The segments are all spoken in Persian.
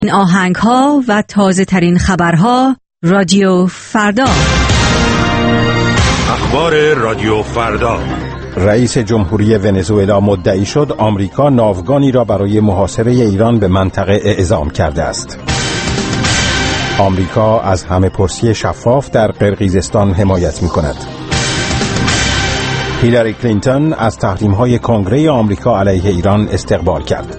این آهنگ‌ها و تازه ترین خبرها رادیو فردا. اخبار رادیو فردا. رئیس جمهوری ونزوئلا مدعی شد آمریکا ناوگانی را برای محاصره ایران به منطقه اعزام کرده است. آمریکا از همه‌پرسی شفاف در قرقیزستان حمایت می‌کند. هیلاری کلینتون از تحریم‌های کنگره آمریکا علیه ایران استقبال کرد.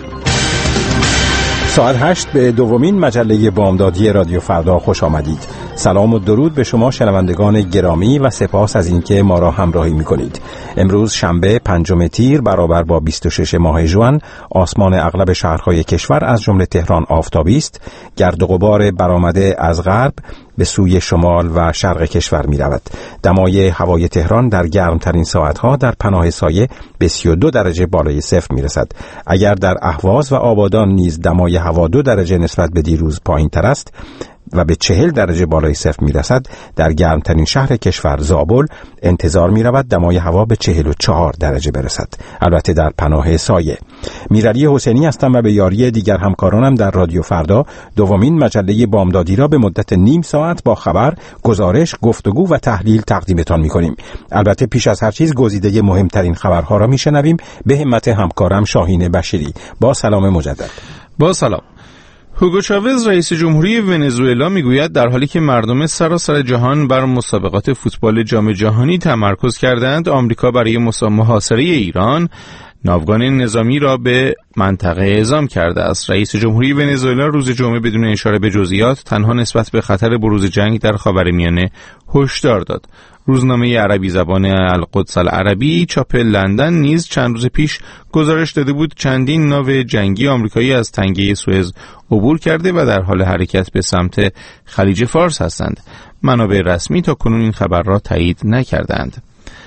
ساعت 8 به دومین مجله بامدادی رادیو فردا خوش آمدید. سلام و درود به شما شنوندگان گرامی و سپاس از اینکه ما را همراهی می‌کنید. امروز شنبه 5 تیر برابر با 26 ماه ژوئن، آسمان اغلب شهرهای کشور از جمله تهران آفتابی است. گرد و غبار برآمده از غرب به سوی شمال و شرق کشور می رود. دمای هوای تهران در گرمترین ساعتها در پناه سایه به 32 درجه بالای صفر می رسد. اگر در اهواز و آبادان نیز دمای هوا 2 درجه نسبت به دیروز پایین تر است و به 40 درجه بالای صفر می رسد، در گرمترین شهر کشور زابل انتظار می رود دمای هوا به 44 درجه برسد، البته در پناه سایه. میرعلی حسینی هستم و به یاری دیگر همکارانم در رادیو فردا دومین مجله بامدادی را به مدت نیم ساعت با خبر، گزارش، گفتگو و تحلیل تقدیمتان می کنیم. البته پیش از هر چیز گزیده مهمترین خبرها را می شنویم به همت همکارم شاهین بشیری. با سلام مجدد. با سلام. هوگو چاوز رئیس جمهوری ونزوئلا میگوید در حالی که مردم سراسر جهان بر مسابقات فوتبال جام جهانی تمرکز کردند، آمریکا برای محاصره ایران ناوگان نظامی را به منطقه اعزام کرده است. رئیس جمهوری ونزوئلا روز جمعه بدون اشاره به جزئیات تنها نسبت به خطر بروز جنگ در خاورمیانه هشدار داد. روزنامه عربی زبان القدس العربی چاپ لندن نیز چند روز پیش گزارش داده بود چندین ناو جنگی آمریکایی از تنگه سوئز عبور کرده و در حال حرکت به سمت خلیج فارس هستند. منابع رسمی تا کنون این خبر را تایید نکردند.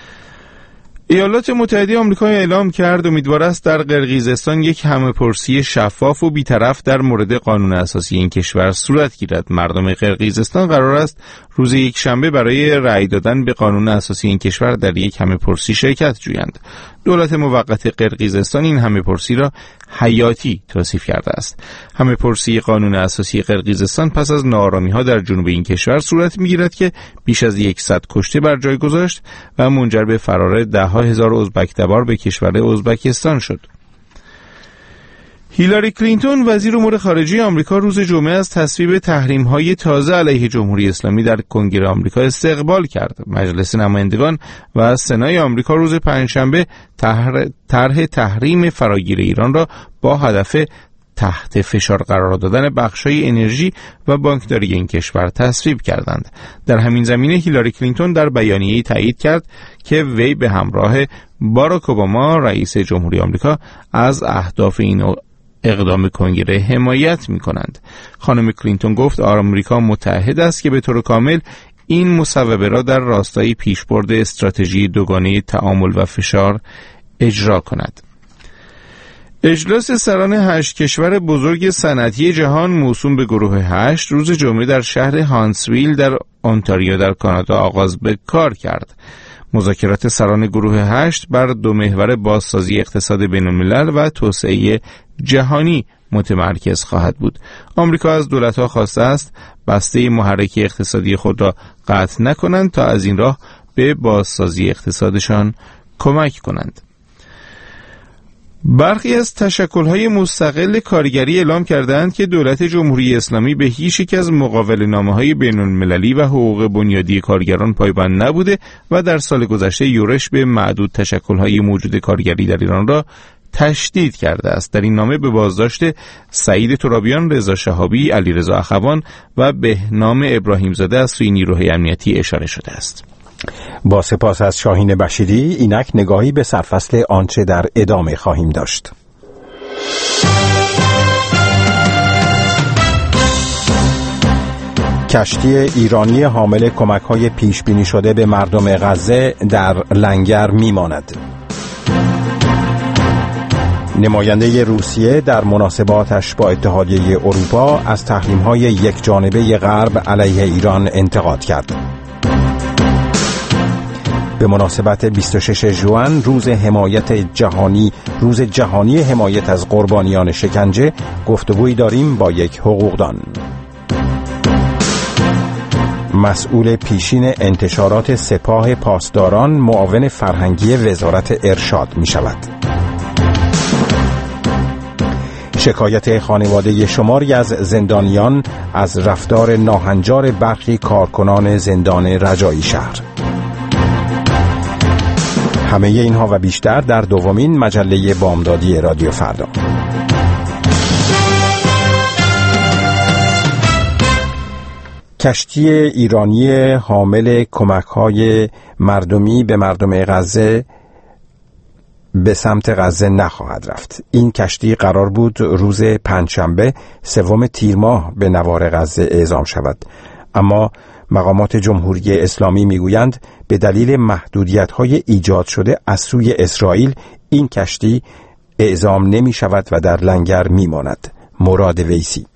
ایالات متحده آمریکا اعلام کرد امیدوار است در قرقیزستان یک همه‌پرسی شفاف و بی‌طرف در مورد قانون اساسی این کشور صورت گیرد. مردم قرقیزستان قرار است روز یکشنبه برای رأی دادن به قانون اساسی این کشور در یک همه‌پرسی شرکت جویند. دولت موقت قرقیزستان این همه‌پرسی را حیاتی توصیف کرده است. همه‌پرسی قانون اساسی قرقیزستان پس از ناآرامی‌ها در جنوب این کشور صورت می‌گیرد که بیش از 100 کشته بر جای گذاشت و منجر به فرار ده‌ها هزار ازبک تبار به کشور ازبکستان شد. هیلاری کلینتون وزیر امور خارجه آمریکا روز جمعه از تصویب تحریم‌های تازه علیه جمهوری اسلامی در کنگره آمریکا استقبال کرد. مجلس نمایندگان و سنای آمریکا روز پنجشنبه طرح تحریم فراگیر ایران را با هدف تحت فشار قرار دادن بخش‌های انرژی و بانکداری این کشور تصویب کردند. در همین زمینه هیلاری کلینتون در بیانیه‌ای تایید کرد که وی به همراه باراک اوباما رئیس جمهوری آمریکا از اهداف این اقدام کنگره حمایت می‌کنند. خانم کلینتون گفت آمریکا متحد است که به طور کامل این مصوبه را در راستای پیشبرد استراتژی دوگانه تعامل و فشار اجرا کند. اجلاس سران 8 کشور بزرگ صنعتی جهان موسوم به گروه 8 روز جمعه در شهر هانسویل در انتاریو در کانادا آغاز به کار کرد. مذاکرات سران گروه 8 بر دو محور بازسازی اقتصاد بین‌الملل و توسعه جهانی متمرکز خواهد بود. آمریکا از دولت‌ها خواسته است بسته محرک اقتصادی خود را قطع نکنند تا از این راه به بازسازی اقتصادشان کمک کنند. برخی از تشکل‌های مستقل کارگری اعلام کردند که دولت جمهوری اسلامی به هیچ یک از مقاوله‌نامه‌های بین‌المللی و حقوق بنیادی کارگران پایبند نبوده و در سال گذشته یورش به معدود تشکل‌های موجود کارگری در ایران را تشدید کرده است. در این نامه به بازداشت سعید ترابیان، رضا شهابی، علیرضا اخوان و بهنام ابراهیمزاده از سوی نیروهای امنیتی اشاره شده است. با سپاس از شاهین بشیری، اینک نگاهی به سرفصل آنچه در ادامه خواهیم داشت. کشتی ایرانی حامل کمک‌های پیش‌بینی شده به مردم غزه در لنگر می‌ماند. نماینده روسیه در مناسباتش با اتحادیه اروپا از تحریم‌های یکجانبه غرب علیه ایران انتقاد کرد. به به مناسبت 26 ژوئن روز جهانی حمایت از قربانیان شکنجه گفتگویی داریم با یک حقوقدان. مسئول پیشین انتشارات سپاه پاسداران معاون فرهنگی وزارت ارشاد می شود. شکایت خانواده شماری از زندانیان از رفتار ناهنجار برخی کارکنان زندان رجایی شهر. همه اینها و بیشتر در دومین مجله بامدادی رادیو فردا. کشتی ایرانی حامل کمک‌های مردمی به مردم غزه به سمت غزه نخواهد رفت. این کشتی قرار بود روز پنجشنبه 3 تیر ماه به نوار غزه اعزام شود، اما مقامات جمهوری اسلامی میگویند به دلیل محدودیت‌های ایجاد شده از سوی اسرائیل این کشتی اعزام نمی شود و در لنگر می ماند. مراد ویسی.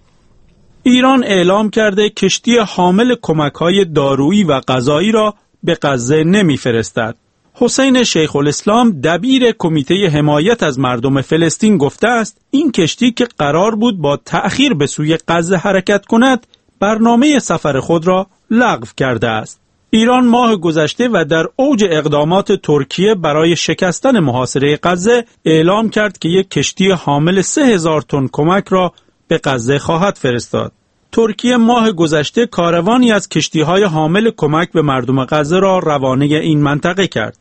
ایران اعلام کرده کشتی حامل کمک‌های دارویی و غذایی را به غزه نمی‌فرستد. حسین شیخ الاسلام دبیر کمیته حمایت از مردم فلسطین گفته است این کشتی که قرار بود با تأخیر به سوی غزه حرکت کند برنامه سفر خود را لغو کرده است. ایران ماه گذشته و در اوج اقدامات ترکیه برای شکستن محاصره غزه اعلام کرد که یک کشتی حامل 3000 تن کمک را به غزه خواهد فرستاد. ترکیه ماه گذشته کاروانی از کشتی‌های حامل کمک به مردم غزه را روانه این منطقه کرد.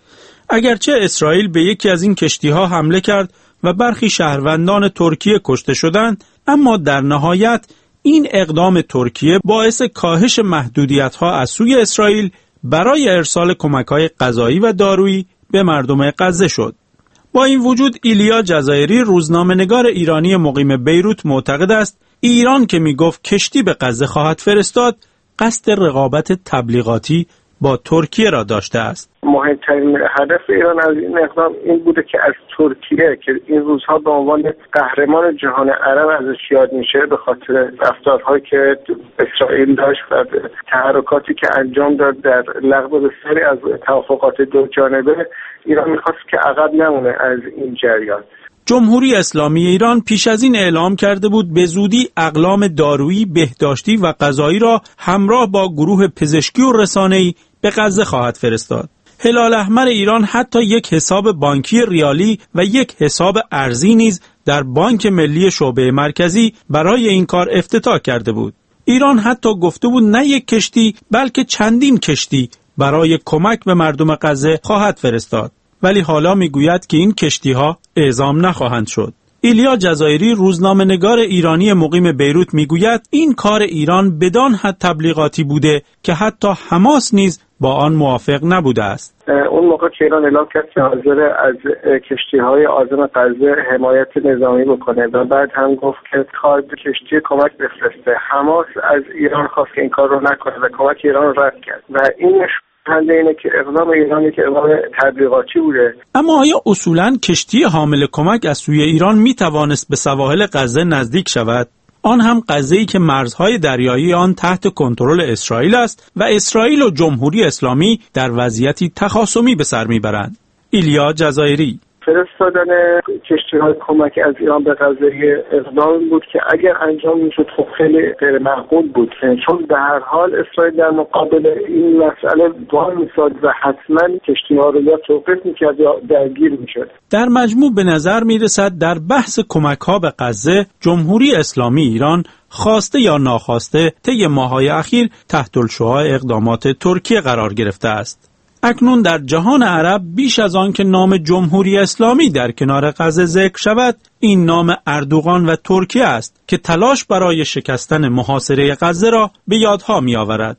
اگرچه اسرائیل به یکی از این کشتی‌ها حمله کرد و برخی شهروندان ترکیه کشته شدند، اما در نهایت این اقدام ترکیه باعث کاهش محدودیت‌ها از سوی اسرائیل برای ارسال کمک‌های غذایی و دارویی به مردم غزه شد. با این وجود ایلیا جزایری روزنامه‌نگار ایرانی مقیم بیروت معتقد است ایران که میگفت کشتی به غزه خواهد فرستاد قصد رقابت تبلیغاتی با ترکیه را داشته است. مهمترین هدف ایران از این اقدام این بوده که از ترکیه که این روزها به عنوان قهرمان جهان عرب ازش یاد میشه به خاطر رفتارهایی که اسرائیل داشت و تحرکاتی که انجام داد در لغو بسیاری از توافقات دو جانبه، ایران میخواست که عقب نمونه از این جریان. جمهوری اسلامی ایران پیش از این اعلام کرده بود به زودی اقلام دارویی، بهداشتی و غذایی را همراه با گروه پزشکی و رسانه‌ای به غزه خواهد فرستاد. هلال احمر ایران حتی یک حساب بانکی ریالی و یک حساب ارزی نیز در بانک ملی شعبه مرکزی برای این کار افتتاح کرده بود. ایران حتی گفته بود نه یک کشتی بلکه چندین کشتی برای کمک به مردم غزه خواهد فرستاد. ولی حالا میگوید که این کشتی‌ها اعزام نخواهند شد. ایلیا جزایری روزنامه‌نگار ایرانی مقیم بیروت میگوید این کار ایران بدان حد تبلیغاتی بوده که حتی حماس نیز با آن موافق نبوده است. اون موقع که ایران اعلام کرد که حاضر از کشتی‌های عازم غزه حمایت نظامی بکنه و بعد هم گفت که خواهد کشتی کمک بفرسته، حماس از ایران خواست که این کار رو نکنه و کمک ایران رو رد کرد و این حالا اینه که اقدام ایرانی که اقدام تبلیغاتی بوده. اما آیا اصولاً کشتی حامل کمک از سوی ایران می توانست به سواحل غزه نزدیک شود؟ آن هم غزه‌ای که مرزهای دریایی آن تحت کنترل اسرائیل است و اسرائیل و جمهوری اسلامی در وضعیتی تخاصمی به سر میبرند. ایلیا جزایری: فرستادن کشتی‌های کمک از ایران به غزه اقدام بود که اگر انجام میشد خب خیلی غیر معقول بود، چون به هر حال اسرائیل در مقابل این مسئله وای میساد و حتما کشتی‌ها رو یا توقیف میکرد یا درگیر میشد. در مجموع به نظر میرسد در بحث کمک‌ها به غزه جمهوری اسلامی ایران خواسته یا ناخواسته طی ماه‌های اخیر تحت الشعاع اقدامات ترکیه قرار گرفته است. اکنون در جهان عرب بیش از آن که نام جمهوری اسلامی در کنار غزه ذکر شود، این نام اردوغان و ترکیه است که تلاش برای شکستن محاصره غزه را به یادها می آورد.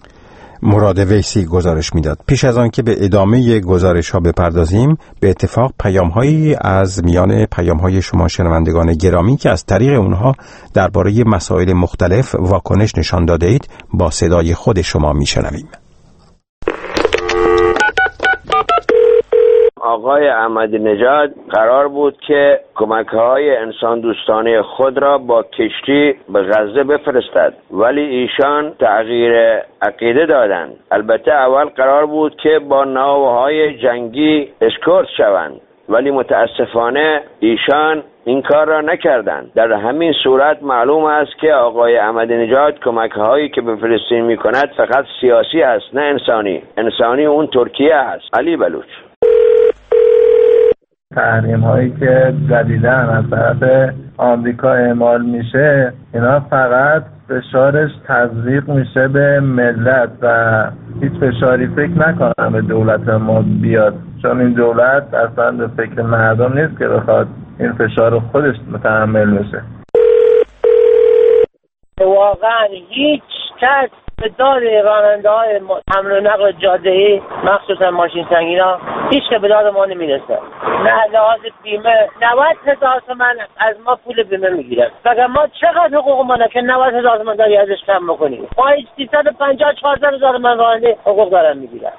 مراد ویسی گزارش میداد. پیش از آن که به ادامه گزارش ها بپردازیم، به اتفاق پیام‌هایی از میان پیام‌های شما شنوندگان گرامی که از طریق اونها درباره مسائل مختلف واکنش نشان داده اید با صدای خود شما میشنویم. آقای احمدی نژاد قرار بود که کمک‌های انسان دوستانه خود را با کشتی به غزه بفرستد، ولی ایشان تغییر عقیده دادند. البته اول قرار بود که با ناوهای جنگی اسکورت شوند، ولی متاسفانه ایشان این کار را نکردند. در همین صورت معلوم است که آقای احمدی نژاد کمک‌هایی که به فلسطین می‌کند فقط سیاسی است، نه انسانی اون ترکیه است. علی بلوچ. تحریم هایی که جدیداً از طرف آمریکا اعمال میشه، اینا فقط فشارش تزریق میشه به ملت و هیچ فشاری فکر نکنم به دولت ما بیاد، چون این دولت اصلا به فکر مردم نیست که بخواد این فشار خودش متحمل بشه. واقعا هیچ کس به داد راننده های حمل و نقل جاده‌ای مخصوصا ماشین سنگینا هیچ که به داد ما نمیرسه. نه لحاظ بیمه 90,000 تومان از ما پول بیمه میگیرن. فقط ما چقدر حقوق ما که 90,000 تومان داری ازش کم بکنیم؟ ما 350-400,000 تومان راننده حقوق دارن میگیرن.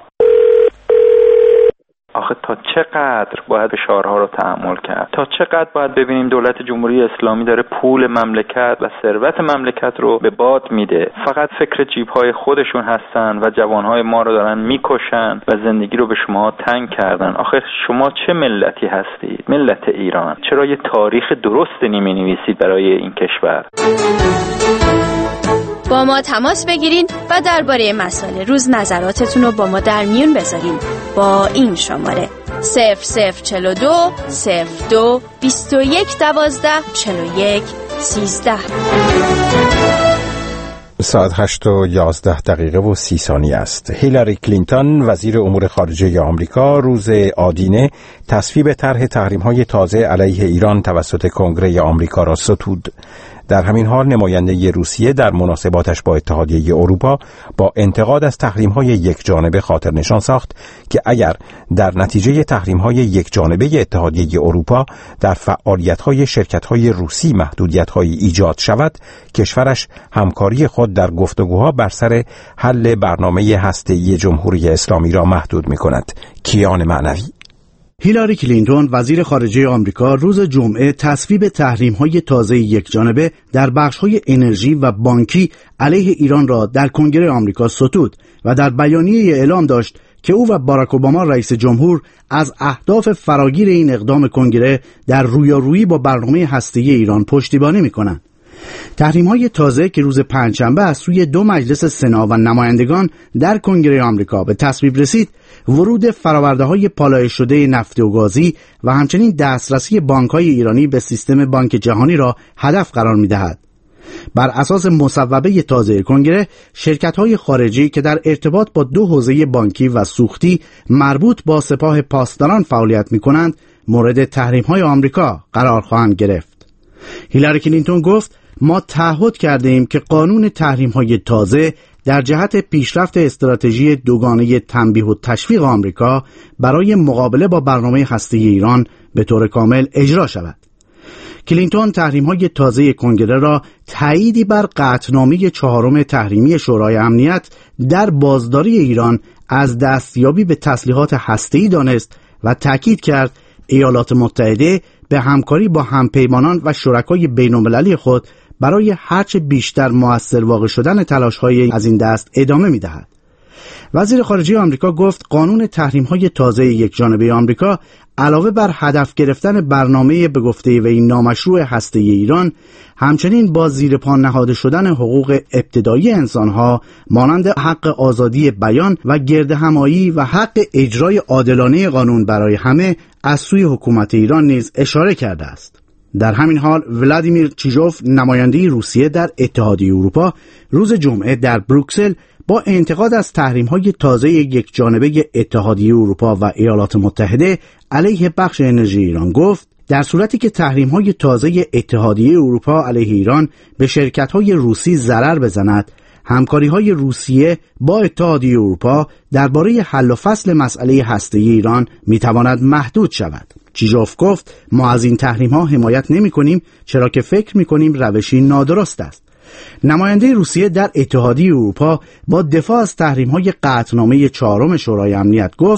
آخه تا چقدر باید فشارها رو تحمل کرد؟ تا چقدر باید ببینیم دولت جمهوری اسلامی داره پول مملکت و ثروت مملکت رو به باد میده، فقط فکر جیب‌های خودشون هستن و جوانهای ما رو دارن میکشن و زندگی رو به شما تنگ کردن. آخه شما چه ملتی هستید؟ ملت ایران. چرا یه تاریخ درست نمی‌نویسید برای این کشور؟ با ما تماس بگیرین و درباره مسائل روز نظراتتون رو با ما در میون بذارین با این شماره 0042 02 21 12 41 13. ساعت 8:11 است. هیلاری کلینتون وزیر امور خارجه آمریکا روز آدینه تصویب طرح تحریم‌های تازه علیه ایران توسط کنگره آمریکا را ستود. در همین حال نماینده روسیه در مناسباتش با اتحادیه اروپا با انتقاد از تحریم‌های یکجانبه خاطر نشان ساخت که اگر در نتیجه تحریم‌های یکجانبه اتحادیه اروپا در فعالیت‌های شرکت‌های روسی محدودیت‌هایی ایجاد شود، کشورش همکاری خود در گفتگوها بر سر حل برنامه هسته‌ای جمهوری اسلامی را محدود می‌کند. کیان معنوی. هیلاری کلینتون وزیر خارجه آمریکا روز جمعه تصویب تحریم‌های تازه یکجانبه در بخش‌های انرژی و بانکی علیه ایران را در کنگره آمریکا ستود و در بیانیه اعلام داشت که او و باراک اوباما رئیس جمهور از اهداف فراگیر این اقدام کنگره در رویارویی با برنامه هسته‌ای ایران پشتیبانی می‌کنند. تحریم‌های تازه که روز پنجشنبه از سوی دو مجلس سنا و نمایندگان در کنگره آمریکا به تصویب رسید، ورود فرآورده‌های پالایش شده نفت و گازی و همچنین دسترسی بانک‌های ایرانی به سیستم بانک جهانی را هدف قرار می‌دهد. بر اساس مصوبه تازه کنگره، شرکت‌های خارجی که در ارتباط با دو حوزه بانکی و سوختی مربوط با سپاه پاسداران فعالیت می‌کنند، مورد تحریم‌های آمریکا قرار خواهند گرفت. هیلاری کلینتون گفت: ما تعهد کرده ایم که قانون تحریم‌های تازه در جهت پیشرفت استراتژی دوگانه تنبیه و تشویق آمریکا برای مقابله با برنامه هسته‌ای ایران به طور کامل اجرا شود. کلینتون تحریم‌های تازه کنگره را تأییدی بر قطعنامه 4 تحریمی شورای امنیت در بازداری ایران از دستیابی به تسلیحات هسته‌ای دانست و تأکید کرد ایالات متحده به همکاری با همپیمانان و شرکای بین‌المللی خود برای هرچه بیشتر مؤثر واقع شدن تلاش‌های از این دست ادامه می‌دهد. وزیر خارجه آمریکا گفت قانون تحریم‌های تازه یکجانبه آمریکا علاوه بر هدف گرفتن برنامه به گفته وی نامشروع هسته‌ای ایران، همچنین با زیر پا نهاده شدن حقوق ابتدایی انسان‌ها مانند حق آزادی بیان و گردهمایی و حق اجرای عادلانه قانون برای همه از سوی حکومت ایران نیز اشاره کرده است. در همین حال ولادیمیر چیژوف نماینده روسیه در اتحادیه اروپا روز جمعه در بروکسل با انتقاد از تحریم‌های تازه یکجانبه اتحادیه اروپا و ایالات متحده علیه بخش انرژی ایران گفت: در صورتی که تحریم‌های تازه اتحادیه اروپا علیه ایران به شرکت‌های روسی ضرر بزند، همکاری‌های روسیه با اتحادیه اروپا درباره حل و فصل مسئله هسته‌ای ایران می‌تواند محدود شود. چیژوف گفت: ما از این تحریم‌ها حمایت نمی‌کنیم، چرا که فکر می‌کنیم روشی نادرست است. نماینده روسیه در اتحادیه اروپا با دفاع از تحریم‌های قطعنامه 4 شورای امنیت گفت: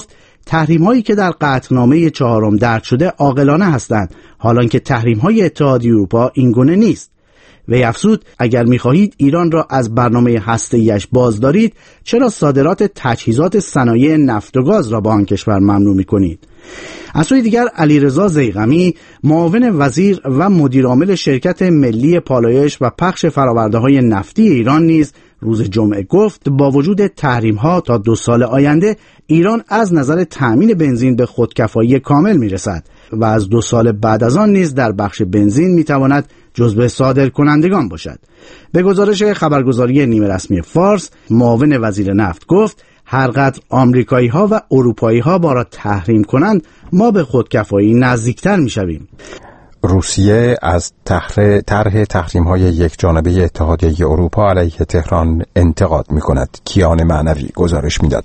تحریم‌هایی که در قطعنامه 4 درج شده عاقلانه هستند، حالانکه تحریم‌های اتحادیه اروپا اینگونه نیست. وی افزود اگر می‌خواهید ایران را از برنامه هسته‌ایش بازدارید، چرا صادرات تجهیزات صنایع نفت و گاز را با آن کشور ممنوع می‌کنید؟ از سوی دیگر علیرضا ضیغمی، معاون وزیر و مدیرعامل شرکت ملی پالایش و پخش فرآورده‌های نفتی ایران نیز روز جمعه گفت با وجود تحریم‌ها تا 2 سال آینده ایران از نظر تأمین بنزین به خودکفایی کامل می‌رسد و از 2 سال بعد از آن نیز در بخش بنزین می‌تواند جزو صادرکنندگان باشد. به گزارش خبرگزاری نیمه رسمی فارس، معاون وزیر نفت گفت هرقدر آمریکایی‌ها و اروپایی‌ها ما را تحریم کنند، ما به خودکفایی نزدیکتر می‌شویم. روسیه از طرح تحریم‌های یکجانبه اتحادیه اروپا علیه تهران انتقاد می‌کند. کیان معنوی گزارش می‌داد.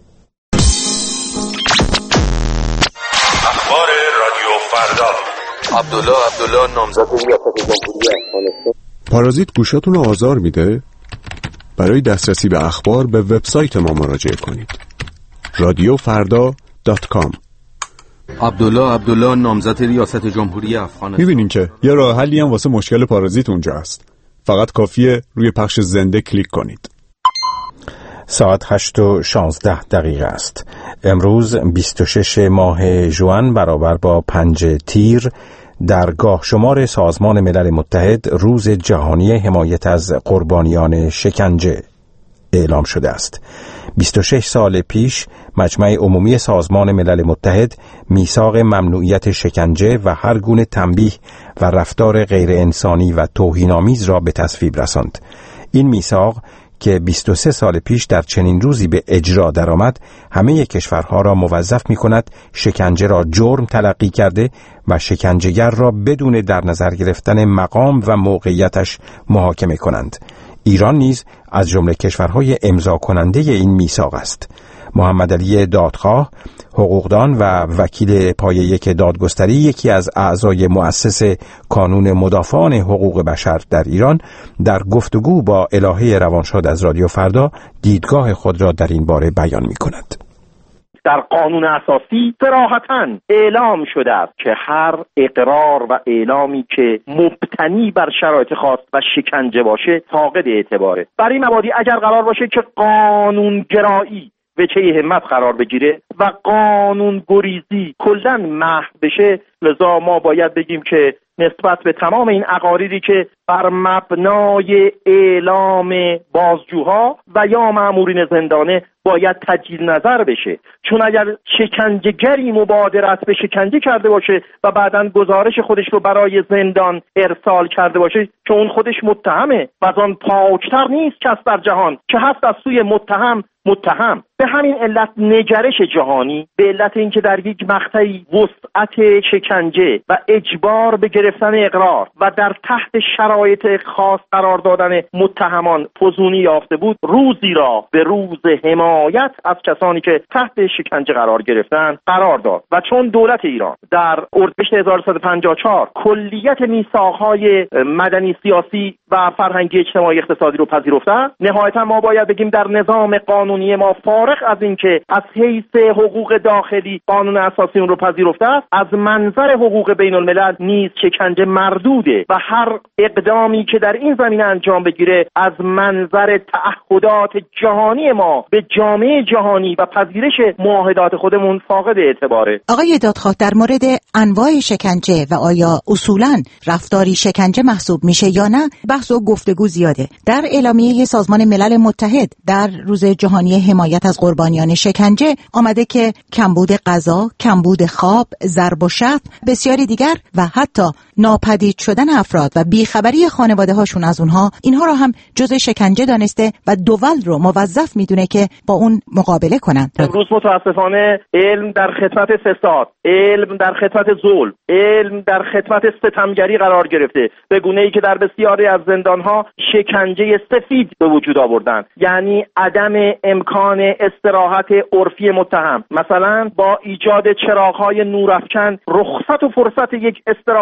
اخبار رادیو فردا. عبدالله نامزد ریاست جمهوری افغانستان. پارازیت گوشاتون رو آزار میده؟ برای دسترسی به اخبار به وبسایت ما مراجعه کنید. radiofarda.com. عبدالله نامزد ریاست جمهوری افغانستان. میبینین که یه راه حلی هم واسه مشکل پارازیت اونجا هست. فقط کافیه روی پخش زنده کلیک کنید. ساعت 8:16 است. امروز 26 ماه ژوئن برابر با 5 تیر در گاه شمار سازمان ملل متحد روز جهانی حمایت از قربانیان شکنجه اعلام شده است. 26 سال پیش مجمع عمومی سازمان ملل متحد میثاق ممنوعیت شکنجه و هر گونه تنبیه و رفتار غیر انسانی و توهین‌آمیز را به تصویب رساند. این میثاق که 23 سال پیش در چنین روزی به اجرا درآمد، همه کشورها را موظف می‌کند شکنجه را جرم تلقی کرده و شکنجهگر را بدون در نظر گرفتن مقام و موقعیتش محاکمه کنند. ایران نیز از جمله کشورهای امضا کننده این میثاق است. محمد علی دادخواه، حقوقدان و وکیل پایه 1 دادگستری، یکی از اعضای مؤسس کانون مدافعان حقوق بشر در ایران، در گفتگو با الهه روانشاد از رادیو فردا دیدگاه خود را در این باره بیان می‌کند. در قانون اساسی صراحتاً اعلام شده است که هر اقرار و اعلامی که مبتنی بر شرایط خاص و شکنجه باشه فاقد اعتباره. برای مبادی اگر قرار باشه که قانونگرایی وجهه همت قرار بگیره و قانون گریزی کلاً محو بشه، لذا ما باید بگیم که نسبت به تمام این عقاریدی که بر مبنای اعلام بازجوها و یا مأمورین زندانه باید تجدید نظر بشه، چون اگر شکنجهگری مبادرت به شکنجه کرده باشه و بعداً گزارش خودش رو برای زندان ارسال کرده باشه که اون خودش متهمه و از آن پاکتر نیست کس در جهان که هست از سوی متهم. به همین علت نگرش جهانی به علت اینکه در یک مقطعی وسعت شکنجه و اجبار به گرفتن اقرار و در تحت شرایط خاص قرار دادن متهمان فزونی یافته بود، روزی را به روز حمایت از کسانی که تحت شکنجه قرار گرفتن قرار داد و چون دولت ایران در اردیبهشت 1354 کلیت میثاق‌های مدنی، سیاسی و فرهنگی، اجتماعی، اقتصادی رو پذیرفته، نهایتا ما باید بگیم در نظام قانونی ما فارغ از اینکه از حیث حقوق داخلی قانون اساسی اون رو پذیرفته است، از منظر حقوق بین الملل نیز شکنجه مردوده و هر اقدامی که در این زمینه انجام بگیره از منظر تعهدات جهانی ما به جامعه جهانی و پذیرش معاهدات خودمون فاقد اعتباره. آقای دادخواه، در مورد انواع شکنجه و آیا اصولاً رفتاری شکنجه محسوب میشه یا نه بحث و گفتگو زیاده. در اعلامیه سازمان ملل متحد در روز جهانی حمایت از قربانیان شکنجه آمده که کمبود غذا، کمبود خواب، ضرب و شتم، بسیاری دیگر و حتی ناپدید شدن افراد و بیخبری خانواده هاشون از اونها، اینها را هم جزء شکنجه دانسته و دول رو موظف میدونه که با اون مقابله کنند. امروز متاسفانه علم در خدمت فساد، علم در خدمت ظلم، علم در خدمت ستمگری قرار گرفته، به گونه‌ای که در بسیاری از زندان‌ها شکنجه سفید به وجود آوردن، یعنی عدم امکان استراحت عرفی متهم. مثلا با ایجاد چراغ‌های نورافکن رخصت و فرصت یک استراحت عادی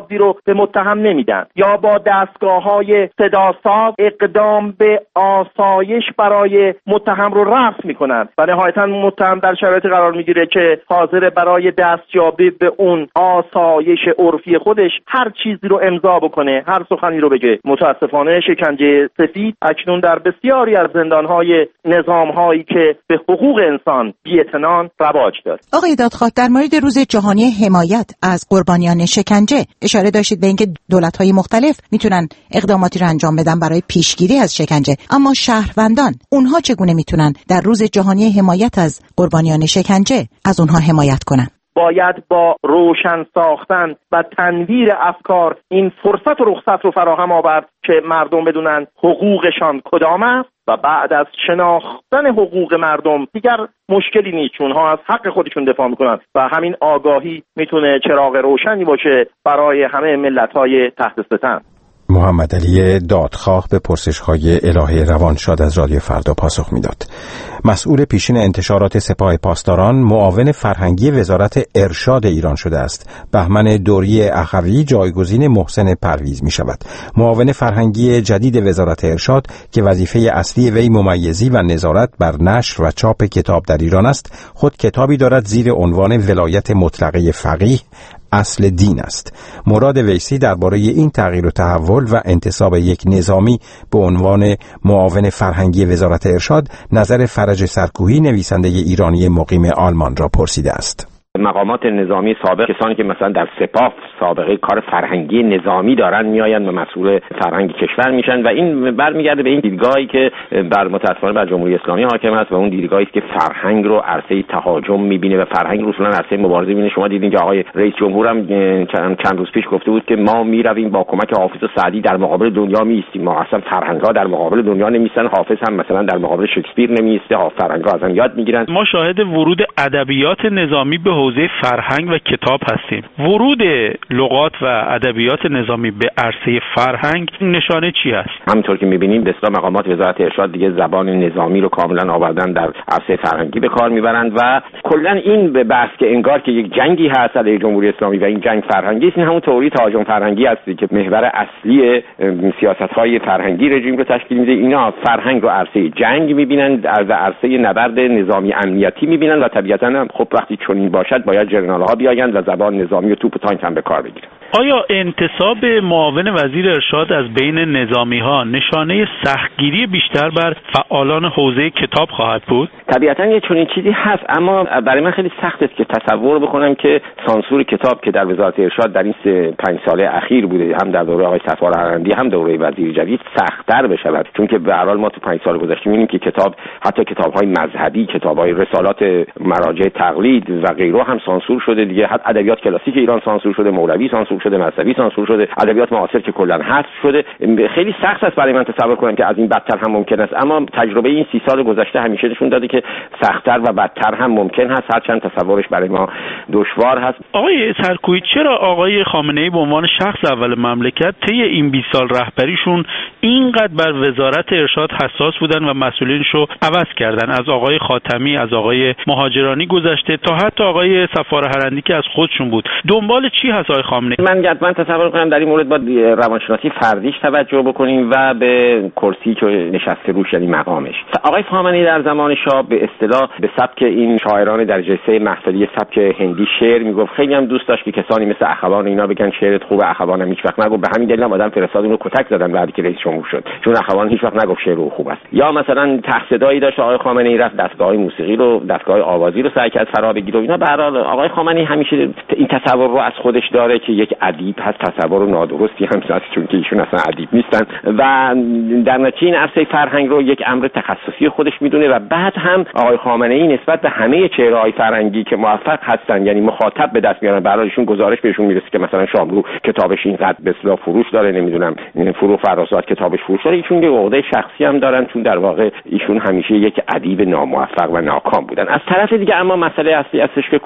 عادی رو به متهم نمیدن یا با دستگاه‌های صداساز اقدام به آسایش برای متهم رو رفع میکنن و نهایتاً متهم در شرایطی قرار میگیره که حاضر برای دستیابی به اون آسایش عرفی خودش هر چیزی رو امضا بکنه، هر سخنی رو بگه. متاسفانه شکنجه سفید اکنون در بسیاری از زندان‌های نظام‌هایی که به حقوق انسان بی‌اعتنان رواج داره. آقای دادخواه، در مورد روز جهانی حمایت از قربانیان شکنجه اشاره داشتید به اینکه دولت‌های مختلف میتونن اقداماتی رو انجام بدن برای پیشگیری از شکنجه، اما شهروندان اونها چگونه میتونن در روز جهانی حمایت از قربانیان شکنجه از اونها حمایت کنن؟ باید با روشن ساختن و تنویر افکار این فرصت و رخصت رو فراهم آورد که مردم بدونن حقوقشان کدام است و بعد از شناختن حقوق مردم دیگر مشکلی نیست، چون ها از حق خودشون دفاع میکنن و همین آگاهی میتونه چراغ روشنی باشه برای همه ملت‌های تحت ستم. محمد علی دادخواه به پرسش‌های الهه روانشاد از رادیو فردا پاسخ میداد. مسئول پیشین انتشارات سپاه پاسداران معاون فرهنگی وزارت ارشاد ایران شده است. بهمن دوری اخوی جایگزین محسن پرویز می شود. معاون فرهنگی جدید وزارت ارشاد که وظیفه اصلی وی ممیزی و نظارت بر نشر و چاپ کتاب در ایران است، خود کتابی دارد زیر عنوان ولایت مطلقه فقیه اصل دین است. مراد ویسی درباره این تغییر و تحول و انتصاب یک نظامی به عنوان معاون فرهنگی وزارت ارشاد نظر فرج سرکوهی نویسنده ایرانی مقیم آلمان را پرسیده است. مقامات نظامی سابق، کسانی که مثلا در سپاه سابقه کار فرهنگی نظامی دارن، میآیند و مسئول فرهنگ کشور میشن و این برمیگرده به این دیدگاهی که بر متأسفانه بر جمهوری اسلامی حاکم است و اون دیدگاهی است که فرهنگ رو عرصه تهاجم میبینه و فرهنگ رو اصولا عرصه مبارزه میبینه. شما دیدین که آقای رئیس جمهور هم چند روز پیش گفته بود که ما میرویم با کمک حافظ و سعدی در مقابل دنیا میایستیم. ما اصلا فرهنگ‌ها در مقابل دنیا نمیایستن، حافظ هم مثلا در مقابل شکسپیر نمیایسته، فرهنگ‌ها ازن یاد میگیرن. ما شاهد ورود ادبیات نظامی به حوزه فرهنگ و کتاب هستیم. ورود لغات و ادبیات نظامی به عرصه فرهنگ نشانه چی است؟ همونطور که می‌بینیم به اصطلاح مقامات وزارت ارشاد دیگه زبان نظامی رو کاملا آوردن در عرصه فرهنگی به کار میبرند و کلا این به بحث که انگار که یک جنگی هست علیه جمهوری اسلامی و این جنگ فرهنگی است، این همون تئوری تهاجم فرهنگی است که محور اصلی سیاست‌های فرهنگی رژیم رو تشکیل میده. اینا فرهنگ رو عرصه جنگ می‌بینن، از عرصه نبرد نظامی امنیتی می‌بینن و طبیعتاً خب وقتی چنین باشد باید جنرال‌ها بیایند و زبان نظامی و توپ و تانک هم به کار بگیرن. آیا انتصاب معاون وزیر ارشاد از بین نظامی‌ها نشانه سختگیری بیشتر بر فعالان حوزه کتاب خواهد بود؟ طبیعتاً یه چنین چیزی هست، اما برای من خیلی سخت است که تصور بکنم که سانسور کتاب که در وزارت ارشاد در این 5 سال اخیر بوده، هم در دوره آقای صفوار هرندی هم دوره وزیر جدید، سخت‌تر بشود. چون که به هر حال ما تو 5 سال گذشته می‌بینیم که کتاب، حتی کتاب‌های مذهبی، کتاب‌های رسالات مراجع تقلید و غیره هم سانسور شده دیگه. حتی ادبیات کلاسیک ایران سانسور شده، مولوی سانسور شده، مذهبی سانسور شده، ادبیات معاصر که کلا حذف شده. خیلی سخت است برای من تصور کنم که از این بدتر هم ممکن است، اما تجربه این 30 سال گذشته همیشه نشون داده که سخت‌تر و بدتر هم ممکن هست، هرچند تصورش برای ما دشوار هست. آقای سرکویی، چرا آقای خامنه‌ای به عنوان شخص اول مملکت طی این 20 سال رهبریشون اینقدر بر وزارت ارشاد حساس بودن و مسئولینش رو عوض کردن؟ از آقای خاتمی، از آقای مهاجرانی گذشته تا حتی آقای صفوار هرندی که از خودشون بود. دنبال چی هست آقای خامنه‌ای؟ من تصور کنم در این مورد با روانشناسی فردیش توجه بکنیم و به کرسی که نشسته روش، یعنی مقامش. آقای خامنه‌ای در زمان شاه به اصطلاح به سبک این شاعران درجه 3 محفلی سبک هندی شعر میگفت. خیلی هم دوست داشت که کسانی مثل اخوان اینا بگن شعرت خوبه، اخوانم هیچ وقت نگفت. به همین دلیل هم آدم فرستاد اونو کتک زدن بعدی که رئیس جمهور شد، چون اخوان هیچ وقت نگفت شعر خوب است. یا مثلا تحصیدایی داشت آقای خامنه‌ای، رفت دستگاه موسیقی رو، دستگاه آوازی رو سعی کرد فرا بگیره. اینا به هر حال آقای خامنه‌ای همیشه این تصور رو از خودش داره که یک ادیب هست. تصور نادرستی هم هست، چون که ایشون اصلا ادیب نیستن و در نتیجه این عرصه فرهنگ رو یک امر تخصصی خودش میدونه. و بعد هم آقای خامنه‌ای نسبت به همه چهره‌های فرهنگی که موفق هستن، یعنی مخاطب به دست میارن، برای ایشون گزارش بهشون میرسه که مثلا شاملو کتابش اینقدر به اصطلاح فروش داره، نمیدونم فروغ فرخزاد کتابش فروش داره. ایشون یه عقده شخصی هم دارن، چون در واقع ایشون همیشه یک ادیب ناموفق و ناکام بودن. از طرف دیگه اما مسئله اصلی هستش که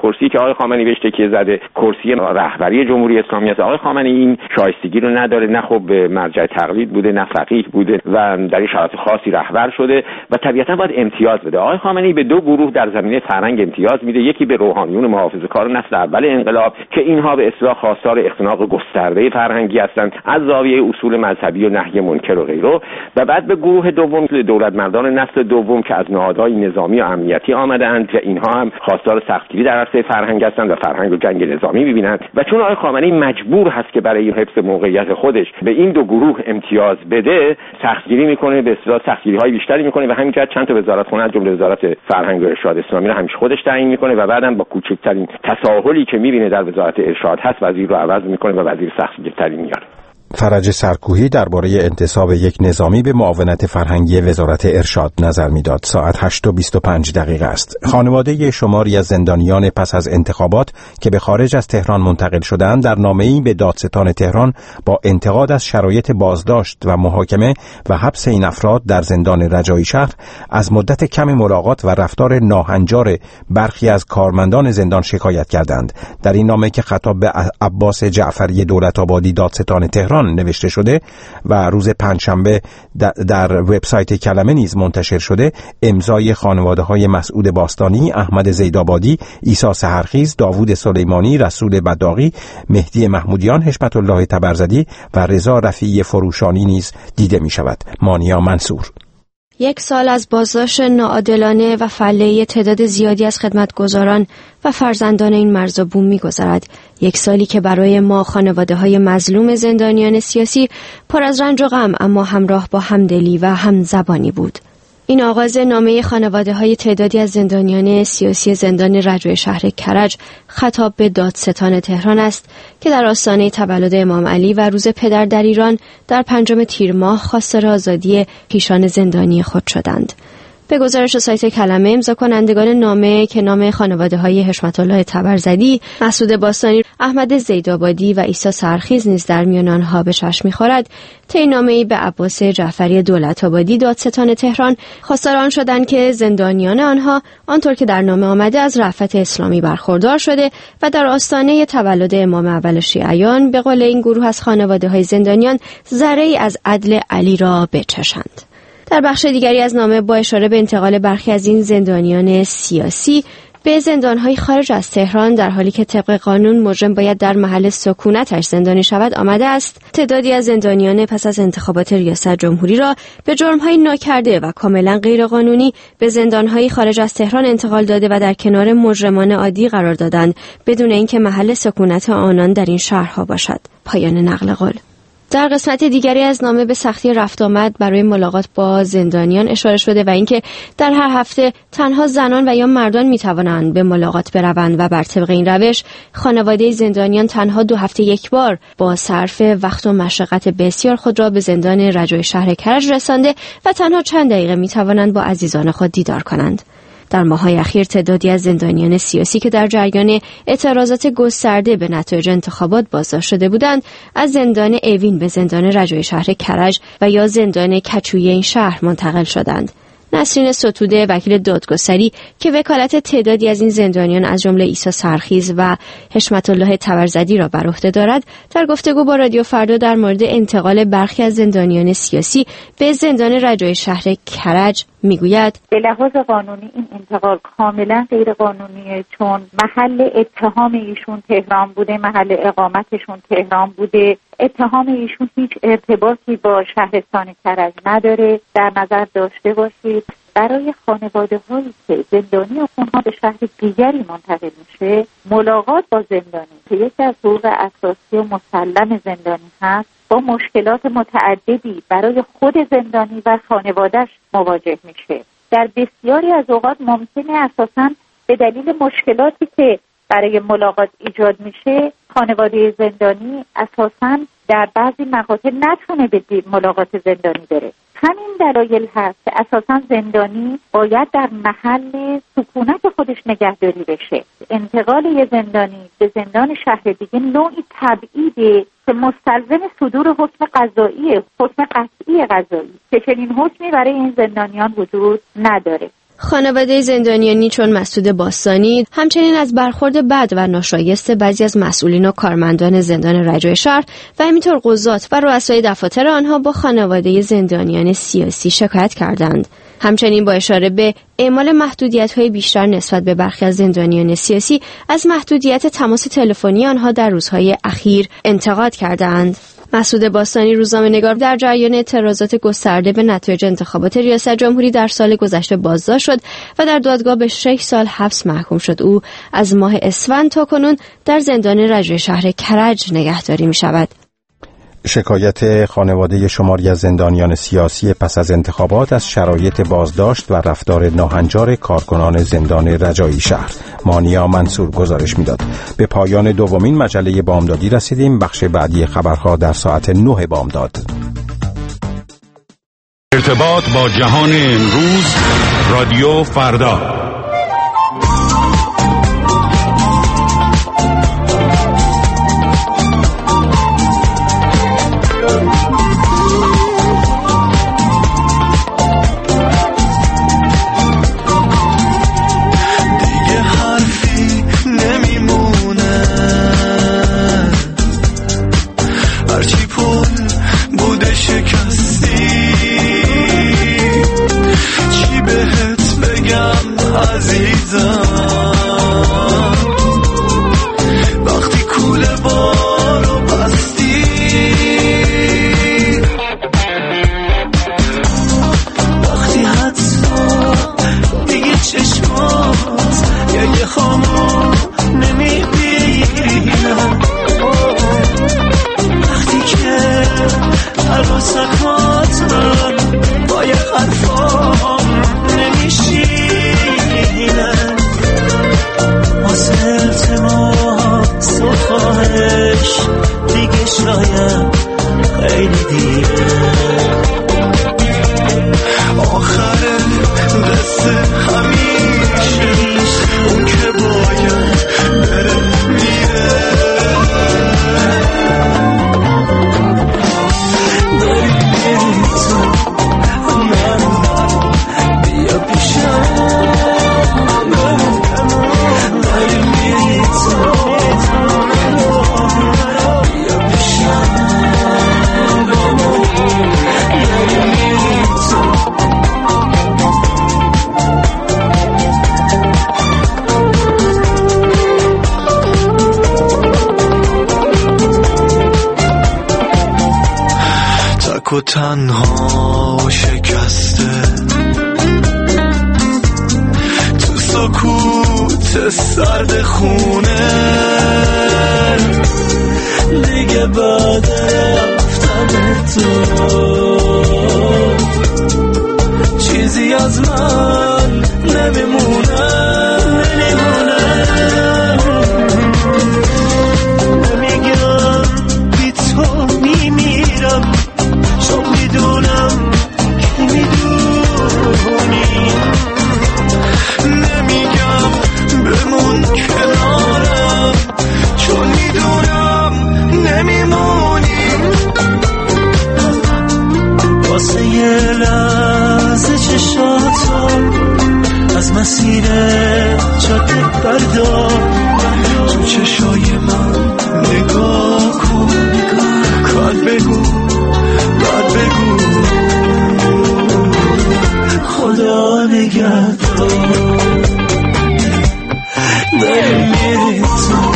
کرسی که آقای خامنه‌ای بهش تکیه زده کرسی رهبری جمهوری اسلامی است. آقای خامنه‌ای این شایستگی رو نداره، نه خب به مرجع تقلید بوده، نه فقیه بوده و در این شرایط خاصی رهبر شده و طبیعتا باید امتیاز بده. آقای خامنه‌ای به دو گروه در زمینه فرهنگ امتیاز میده، یکی به روحانیون محافظه‌کار نسل اول انقلاب که اینها به اصطلاح خواستار اختناق گسترده فرهنگی هستند از زاویه اصول مذهبی و نهی منکر و غیره، و بعد به گروه دوم دولتمردان نسل دوم که از نهادهای نظامی و امنیتی آمده‌اند و اینها هم خواستار سختگیری در عرصه فرهنگ هستند و فرهنگ و جنگ نظامی می‌بینند و چون آقای خامنه‌ای مجبور هست که برای حفظ موقعیت خودش به این دو گروه امتیاز بده، سختگیری می‌کنه، به اصطلاح سختگیری‌های بیشتری می‌کنه و همین جهت چند تا وزارتخونه از جمله وزارت فرهنگ و ارشاد اسلامی رو همیشه خودش تعیین می‌کنه و بعداً با کوچکترین تساهلی که می‌بینه در وزارت ارشاد هست وزیر رو عوض می‌کنه و وزیر سختگیرتری میاره. فرج سرکوهی درباره انتصاب یک نظامی به معاونت فرهنگی وزارت ارشاد نظر میداد. ساعت 8:25 است. خانواده شماری از زندانیان پس از انتخابات که به خارج از تهران منتقل شدند در نامه‌ای به دادستان تهران با انتقاد از شرایط بازداشت و محاکمه و حبس این افراد در زندان رجایی شهر، از مدت کم ملاقات و رفتار ناهنجار برخی از کارمندان زندان شکایت کردند. در این نامه که خطاب به عباس جعفری دولت‌آبادی دادستان تهران نوشته شده و روز پنجشنبه در وبسایت کلمه نیز منتشر شده، امضای خانواده‌های مسعود باستانی، احمد زیدآبادی، عیسی سحرخیز، داوود سلیمانی، رسول بداغی، مهدی محمودیان، حشمت الله تبرزدی و رضا رفیعی فروشانی نیز دیده می شود. مانیا منصور. 1 سال از بازداشت ناعادلانه و فله‌ای تعداد زیادی از خدمتگزاران و فرزندان این مرز و بوم می‌گذرد. 1 سالی که برای ما خانواده‌های مظلوم زندانیان سیاسی پر از رنج و غم اما همراه با همدلی و همزبانی بود. این آغاز نامه خانواده‌های تعدادی از زندانیان سیاسی زندان رجایی شهر کرج خطاب به دادستان تهران است که در آستانه تولد امام علی و روز پدر در ایران در 5 تیر ماه خواستار آزادی پیشان زندانی خود شدند. به گزارش سایت کلمه، امضا کنندگان نامه که نام خانواده‌های حشمت الله تبرزدی، مسعود باستانی، احمد زیدآبادی و عیسی سحرخیز نیز در میان آنها به چشم می‌خورد، طی نامه‌ای به عباس جعفری دولت‌آبادی دادستان تهران خواستار آن شدند که زندانیان آنها آنطور که در نامه آمده از رأفت اسلامی برخوردار شده و در آستانه تولد امام اول شیعیان به قول این گروه از خانواده‌های زندانیان ذره‌ای از عدل علی را بچشند. در بخش دیگری از نامه با اشاره به انتقال برخی از این زندانیان سیاسی به زندان‌های خارج از تهران در حالی که طبق قانون مجرم باید در محل سکونتش زندانی شود آمده است، تعدادی از زندانیان پس از انتخابات ریاست جمهوری را به جرم‌های ناکرده و کاملا غیرقانونی به زندان‌های خارج از تهران انتقال داده و در کنار مجرمان عادی قرار دادند بدون اینکه محل سکونت آنان در این شهرها باشد. پایان نقل قول. در قسمت دیگری از نامه به سختی رفت آمد برای ملاقات با زندانیان اشاره شده و اینکه در هر هفته تنها زنان و یا مردان میتوانند به ملاقات بروند و بر طبق این روش خانواده زندانیان تنها 2 هفته یک بار با صرف وقت و مشقت بسیار خود را به زندان رجایی شهر کرج رسانده و تنها چند دقیقه میتوانند با عزیزان خود دیدار کنند. در ماه‌های اخیر تعدادی از زندانیان سیاسی که در جریان اعتراضات گسترده به نتایج انتخابات بازداشت شده بودند، از زندان اوین به زندان رجایی شهر کرج و یا زندان کچویی این شهر منتقل شدند. نسرین ستوده، وکیل دادگستری که وکالت تعدادی از این زندانیان از جمله عیسی سحرخیز و حشمت الله تبرزدی را بر عهده دارد، در گفتگو با رادیو فردا در مورد انتقال برخی از زندانیان سیاسی به زندان رجایی شهر کرج میگوید: به لحاظ قانونی این انتقال کاملا غیر قانونیه، چون محل اتهام ایشون تهران بوده، محل اقامتشون تهران بوده، اتهام ایشون هیچ ارتباطی با شهرستان کرج نداره. در نظر داشته باشید برای خانواده هایی که زندانی اونها به شهر دیگری منتقل میشه، ملاقات با زندانی که یکی از حقوق اساسی و مسلم زندانی هست، با مشکلات متعددی برای خود زندانی و خانواده‌اش مواجه میشه. در بسیاری از اوقات ممکنه اساساً به دلیل مشکلاتی که برای ملاقات ایجاد میشه، خانواده زندانی اساساً در بعضی مقاطع نتونه به ملاقات زندانی بره. همین دلایل هست که اساساً زندانی باید در محل سکونت خودش نگهداری بشه. انتقال یه زندانی به زندان شهر دیگه نوعی تبعیده که مستلزم صدور حکم قضایی، حکم قطعی قضایی، که چنین حکمی برای این زندانیان وجود نداره. خانواده زندانیانی چون مسعود باستانی همچنین از برخورد بد و ناشایست بعضی از مسئولین و کارمندان زندان رجای شهر و همینطور قضات و رؤسای دفاتر آنها با خانواده زندانیان سیاسی شکایت کردند. همچنین با اشاره به اعمال محدودیت‌های بیشتر نسبت به برخی از زندانیان سیاسی از محدودیت تماس تلفنی آنها در روزهای اخیر انتقاد کردند. مسعود باستانی روزنامه‌نگار در جریان اعتراضات گسترده به نتایج انتخابات ریاست جمهوری در سال گذشته بازداشت شد و در دادگاه به 6 سال حبس محکوم شد. او از ماه اسفند تا کنون در زندان رجای شهر کرج نگهداری می‌شود. شکایت خانواده شماری از زندانیان سیاسی پس از انتخابات از شرایط بازداشت و رفتار ناهنجار کارکنان زندان رجایی شهر. مانیا منصور گزارش میداد. به پایان دومین مجله بامدادی رسیدیم. بخش بعدی خبرها در ساعت 9 بامداد. ارتباط با جهان امروز، رادیو فردا. و تنها و شکسته تو سکوت سرد خونه دیگه بعد رفتن تو چیزی از من نمیمونه نمیگم بی تو میمیرم چون میدونم که میدونی نمیگم بمون کنارم چون میدونم نمیمونی واسه یه لحظه چشاتم از مسیر جاده بردار تو چشای من نگاه کن کار بگو بعد بگو خدا نگهدار داری میری تو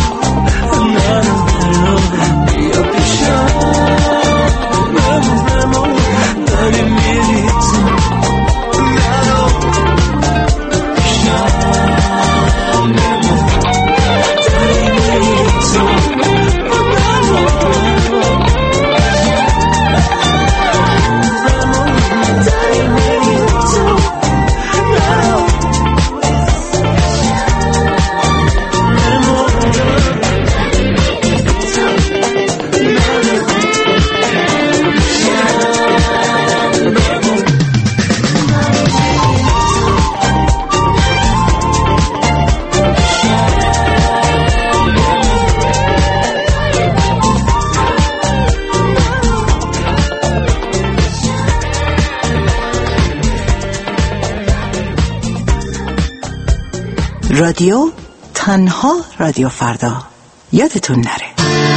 نرم بیا پیشم نمون داری میری تو نرم پیشم نمون رادیو، تنها رادیو فردا. یادتون نره.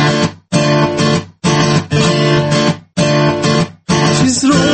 چیز رو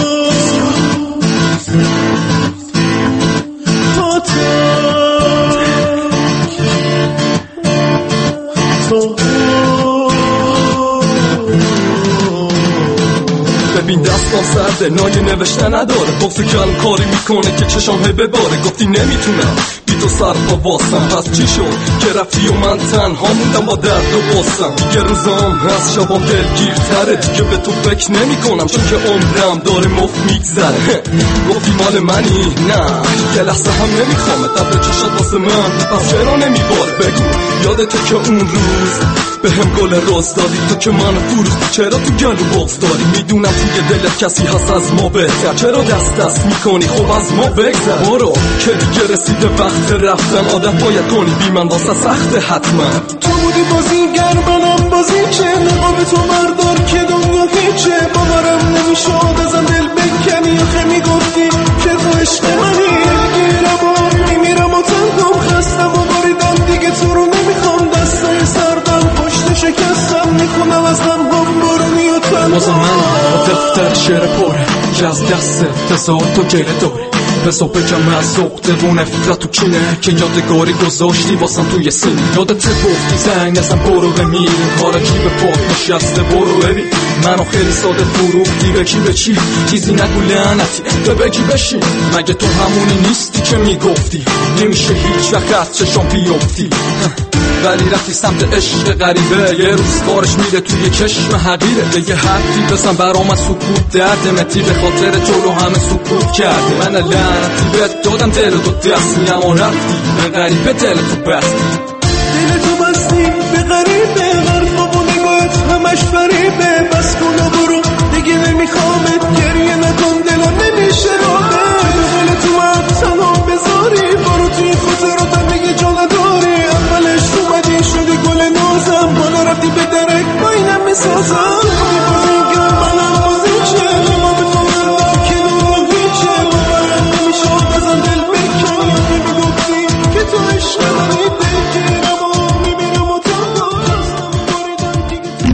ببین دستان سرده نای نوشته نداره باسه کلم کاری میکنه که چشام هی بباره گفتی نمیتونم بی تو سر پا واسم پس چی شد که رفتی و من تنها موندم با درد و باسم دیگه روزام هست شبام دلگیرتره دیگه به تو فکر نمی کنم چون که عمرم داره مفت میگذره گفتی مال منی نه یه لحظه هم نمیخوامه دبه چشات واسه من پس چرا نمیباره بگو یادته که اون روز به هم گل روز دادی تو که من فروختی چرا تو گلو بغض داری میدونم توی دلت کسی هست از ما بهتر چرا دست میکنی خب از ما بگذر برو که دیگه رسیده وقت رفتن عادت باید کنی بی من واسه سخته حتما تو بودی بازیگر منم بازیچه نقاب تو بردار که دنیا هیچه باورم نمیشد ازم دل بکنی آخه میگفتی که تو عشق منی گیرم و میمیرم و تنگم خستم و باریدم دیگه تو رو نمیخوام دستای سردم پشت شکستم میخونم از هم بارونی و تنگم واسه من دفتر شعر پره که از دست تزار تو گره داره به صبح بگم از زغده و نفرت تو کینه که یادگاری گذاشتی واسم توی سینه یادت گفتی زنگ ازم برو بمیریم کارا کی به پاک نشسته برو ببین منو خیلی ساده فروختی به کی به چی چیزی نگو لعنتی به بگی بشین مگه تو همونی نیستی که میگفتی نمیشه هیچ وقت از چشم بیفتی ولی رفتی سمت عشق غریبه یه روز کارش میره توی چشم حقیره یه حرفی بزن برام از سکوت دردمتی به خاطر جلو همه سکوت کرده من لعنتی بهت دادم دل تو دست میام رفتی به غریبه دل تو بستی دل تو بستی به غریبه حرفا و نگاهت همش فریبه بس کن و برو دیگه نمیخوامت گریه نکن دلم نمیشه رابه دل تو هم تنها بذاری برو توی خاطراتم دیگه جا نداری اولش اومدی شدی گل نازم بالا رفتی به درک با اینم میسازم بازیگر منم بازیچه نما به تو مردم که نورم هیچه باورم نمیشد ازم دل بکنی میگفتی که تو عشق منی بگیرم و میمیرم و تنها خستم باریدم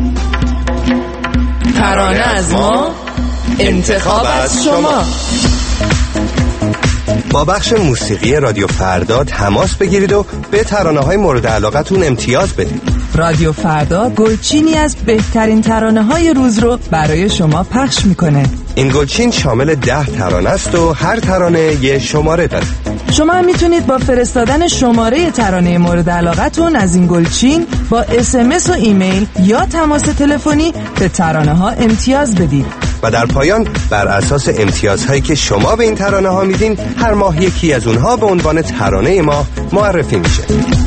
دیگه ترانه از ما انتخاب از شما با بخش موسیقی رادیو فردا تماس بگیرید و به ترانه‌های مورد علاقتون امتیاز بدید. رادیو فردا گلچینی از بهترین ترانه‌های روز رو برای شما پخش میکنه. این گلچین شامل 10 ترانه است و هر ترانه یه شماره داره. شما هم میتونید با فرستادن شماره ترانه مورد علاقتون از این گلچین با SMS و ایمیل یا تماس تلفنی به ترانه‌ها امتیاز بدید. و در پایان بر اساس امتیازهایی که شما به این ترانه ها میدین هر ماه یکی از اونها به عنوان ترانه ما معرفی میشه.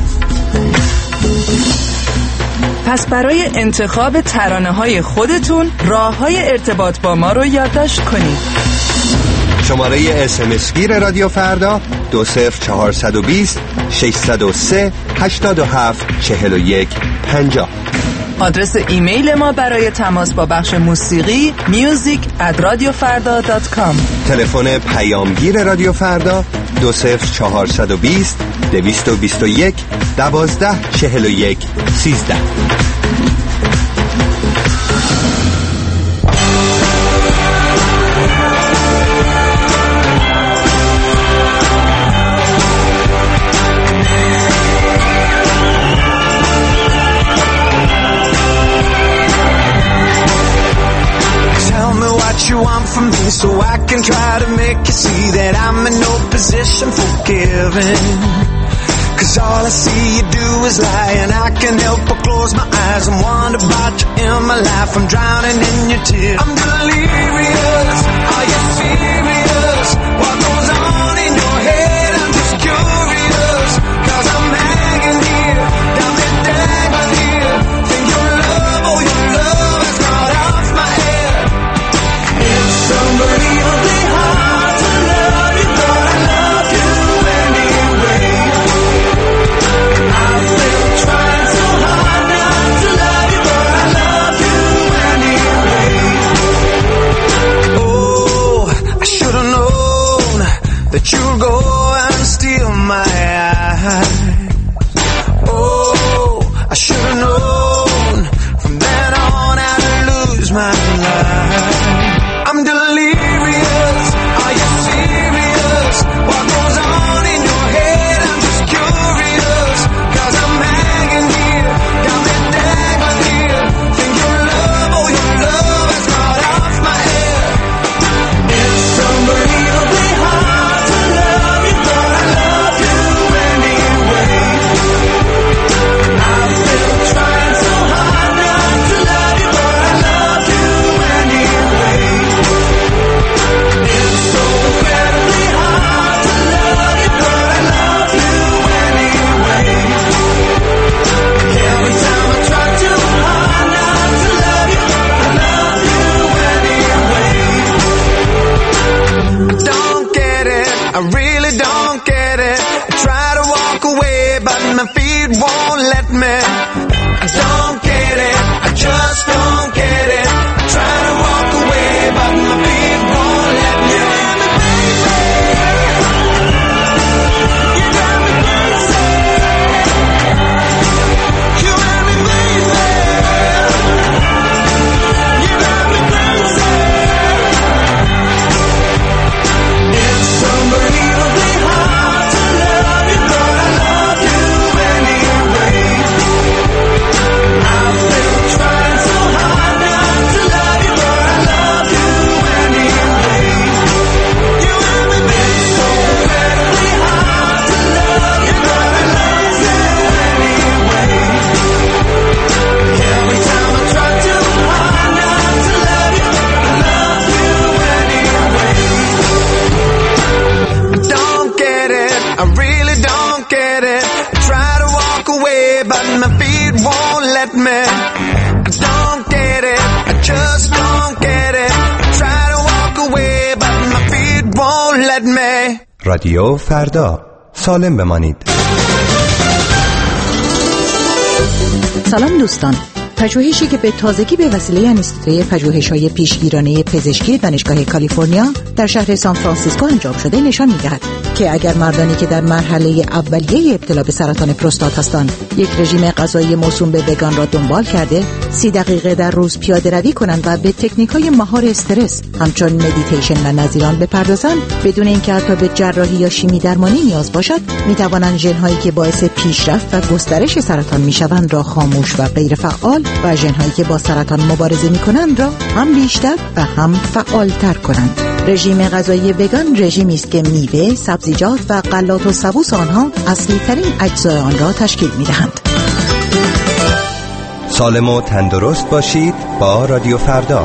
پس برای انتخاب ترانه‌های خودتون راه‌های ارتباط با ما رو یادداشت کنید. شماره SMS گیر رادیو فردا 20420 603 87 41 50. آدرس ایمیل ما برای تماس با بخش موسیقی music@radiofarda.com. تلفن پیامگیر رادیو فردا 20420 221 12 41 13. You want from me so I can try to make you see that I'm in no position for giving. Cause all I see you do is lie and I can help but close my eyes and wonder about you in my life. I'm drowning in your tears. I'm delirious. Are you serious? What goes on in your head? I'm just curious. Cause I'm hanging here, down the dangling here. Think your love, oh your love has got off my head. It's unbelievably hard to love you, but I love you anyway. I've been trying so hard not to love you, but I love you anyway. Oh, I should've known that you'd go and steal my eyes. I really don't get it. I try to walk away, but my feet won't let me. I don't get it, I just don't get it. I try to walk away, but my feet won't let me. رادیو فردا، سالم بمانید. سلام دوستان. پژوهشی که به تازگی به وسیله انستیتوی پژوهش‌های پیشگیرانه پزشکی دانشگاه کالیفرنیا در شهر سان فرانسیسکو انجام شده نشان می‌دهد که اگر مردانی که در مرحله اولیه ابتلا به سرطان پروستات هستند یک رژیم غذایی موسوم به وگان را دنبال کرده 30 دقیقه در روز پیاده‌روی کنند و به تکنیک‌های مهار استرس همچون مدیتیشن و نظیران بپردازند بدون اینکه حتی به جراحی یا شیمی درمانی نیاز باشد، می‌توانند ژن‌هایی که باعث پیشرفت و گسترش سرطان می‌شوند را خاموش و غیر فعال و ژن‌هایی که با سرطان مبارزه می‌کنند را هم بیشتر و هم فعال‌تر کنند. رژیم غذایی وگان رژیمی است که میوه، سبزیجات و غلات و سبوس آنها اصلی‌ترین اجزای آن را تشکیل می‌دهند. سالم و تندرست باشید با رادیو فردا.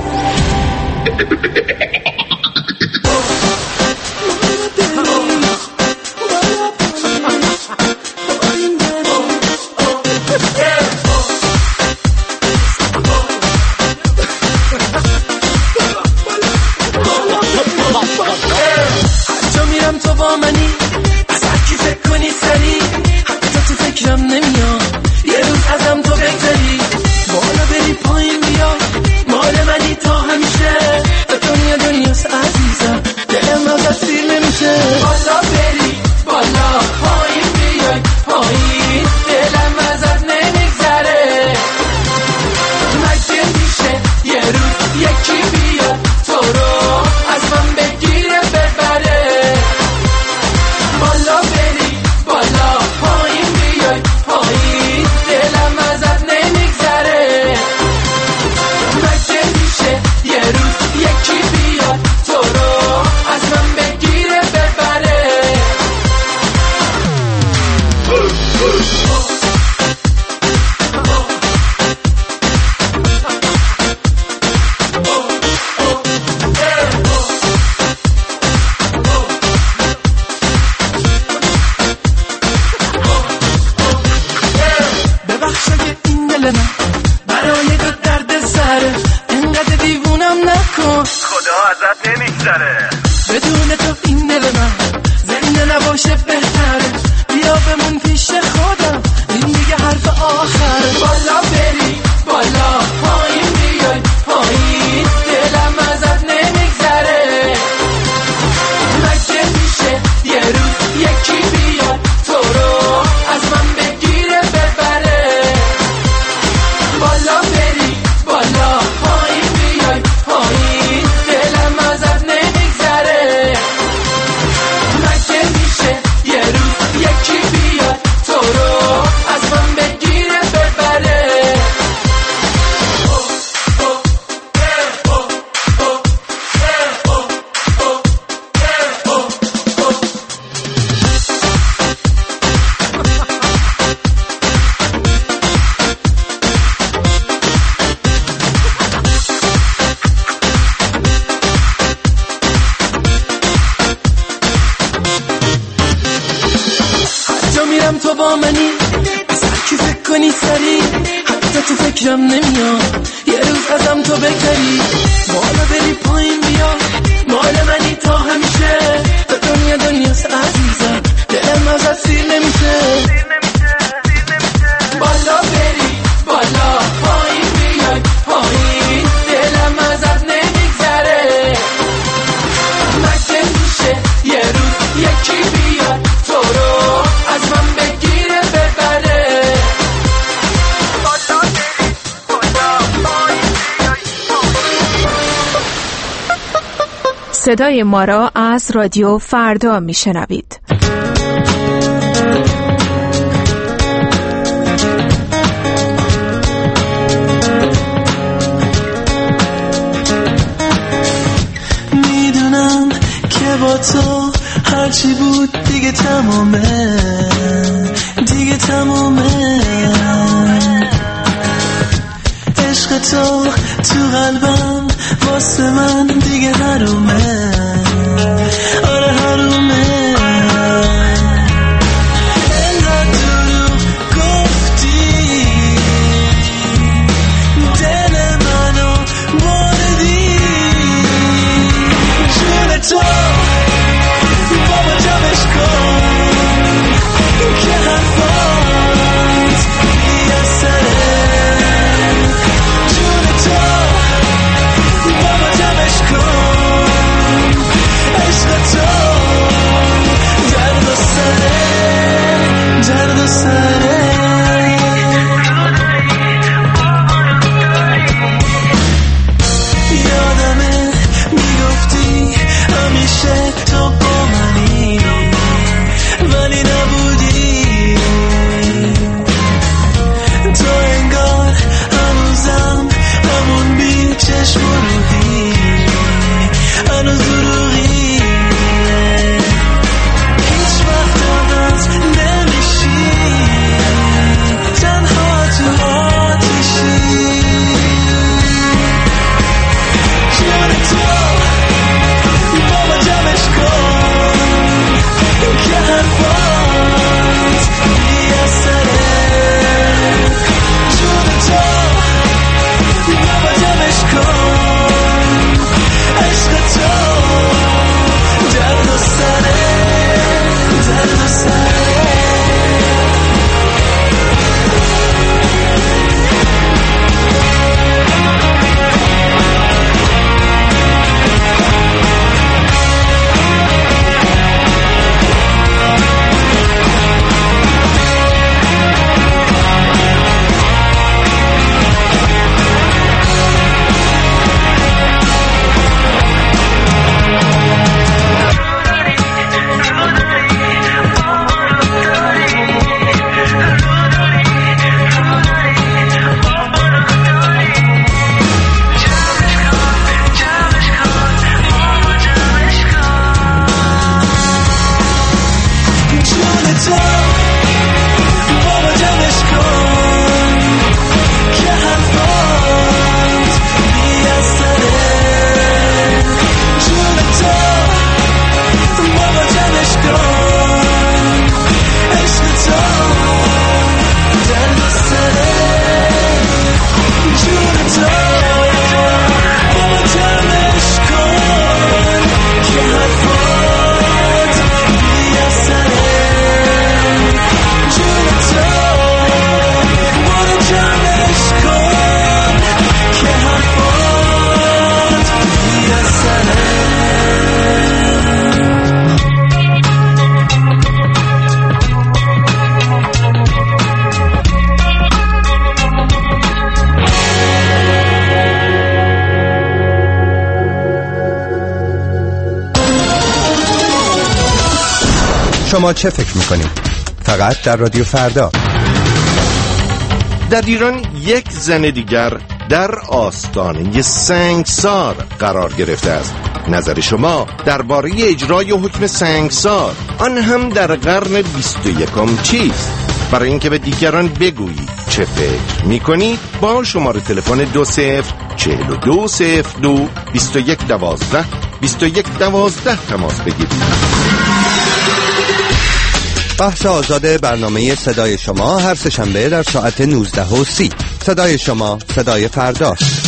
فکرم نمیاد یه روز ازم تو بگذری، بالا بری پایین بیا، مال منی تا همیشه، تا دنیا دنیاست صدای ما را از رادیو فردا میشنوید. میدونم که با تو هرچی بود دیگه تمومه، دیگه تمومه. عشق تو قلبم واسه من دیگه حرومه، آره حرومه. انقدر دروغ گفتی دل منو بردی، جون تو بابا جمعش کن که حرفات بی‌اثره. جون تو بابا جمعش کن، عشق تو درد و سره، درد و سره. یادمه میگفتی همیشه تو با منی، ولی نبودی. تو انگار هنوزم همون بی چشم و روحی، هنوز دروغی. هیچ وقت عوض نمیشی، تنها تو آتیشی. جون تو بابا جمعش کن که حرفات بی‌اثره. جون تو بابا جمعش کن، عشق تو درد و سره، درد و سره. شما چه فکر میکنید؟ فقط در رادیو فردا. در ایران یک زن دیگر در آستانه سنگسار قرار گرفته است. نظر شما درباره اجرای حکم سنگسار، آن هم در قرن 21 چیست؟ برای اینکه به دیگران بگویید چه فکر میکنید با شماره تلفن 2042222112 تماس بگیرید. بحث آزاد برنامه صدای شما هر سه‌شنبه در ساعت 19:30. صدای شما، صدای فرداست.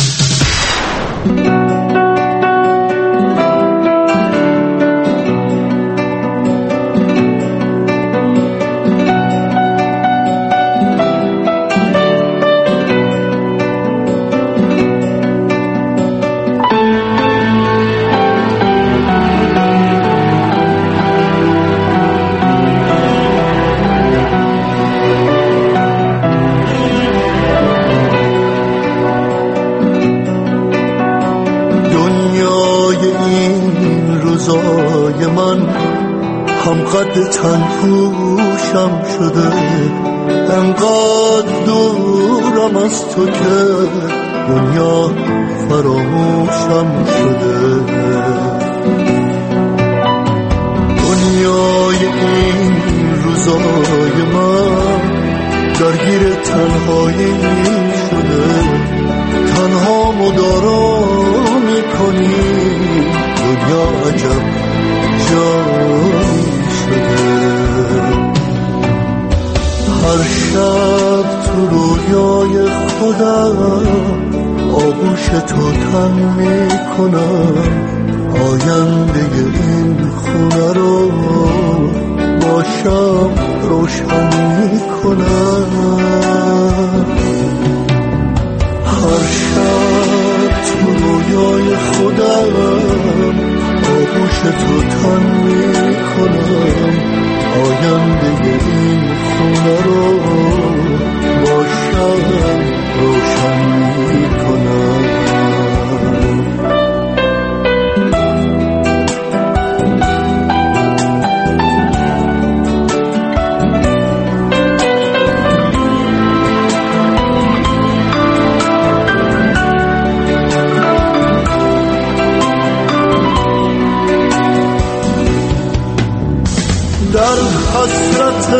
هم قد تن پوشم شده، انقدر دورم از تو که دنیا فراموشم شده. دنیای این روزای من درگیر تنهایی شده، تنها مدارا میکنی، دنیا عجب جایی شده. هر شب تو رویای خودم آغوش تو تن میکنم، آینده این خونه رو با شب روشن میکنم. هر شب تو رویای خودم آغوش تو تن میکنم، آینده این خونه رو با شب روشن میکنم. در حسرت